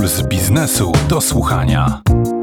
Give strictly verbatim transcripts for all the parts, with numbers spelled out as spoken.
Puls biznesu do słuchania.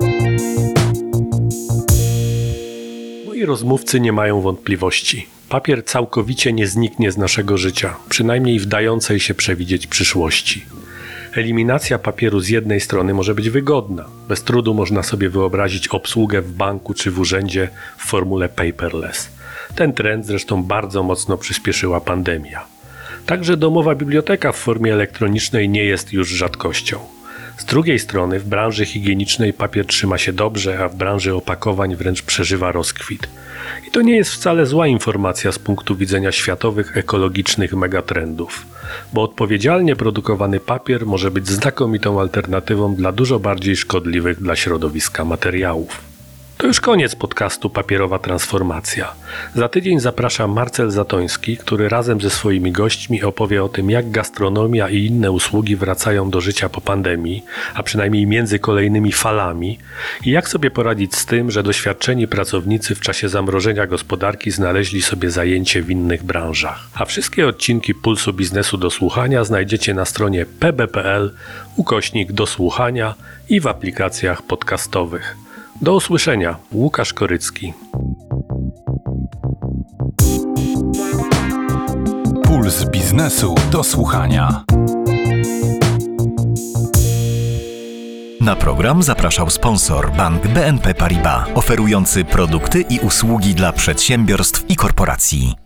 Moi rozmówcy nie mają wątpliwości. Papier całkowicie nie zniknie z naszego życia, przynajmniej w dającej się przewidzieć przyszłości. Eliminacja papieru z jednej strony może być wygodna. Bez trudu można sobie wyobrazić obsługę w banku czy w urzędzie w formule paperless. Ten trend zresztą bardzo mocno przyspieszyła pandemia. Także domowa biblioteka w formie elektronicznej nie jest już rzadkością. Z drugiej strony w branży higienicznej papier trzyma się dobrze, a w branży opakowań wręcz przeżywa rozkwit. I to nie jest wcale zła informacja z punktu widzenia światowych ekologicznych megatrendów, bo odpowiedzialnie produkowany papier może być znakomitą alternatywą dla dużo bardziej szkodliwych dla środowiska materiałów. To już koniec podcastu Papierowa Transformacja. Za tydzień zapraszam Marcel Zatoński, który razem ze swoimi gośćmi opowie o tym, jak gastronomia i inne usługi wracają do życia po pandemii, a przynajmniej między kolejnymi falami, i jak sobie poradzić z tym, że doświadczeni pracownicy w czasie zamrożenia gospodarki znaleźli sobie zajęcie w innych branżach. A wszystkie odcinki Pulsu Biznesu do słuchania znajdziecie na stronie p b kropka p l ukośnik do słuchania i w aplikacjach podcastowych. Do usłyszenia. Łukasz Korycki. Puls biznesu do słuchania. Na program zapraszał sponsor Bank B N P Paribas, oferujący produkty i usługi dla przedsiębiorstw i korporacji.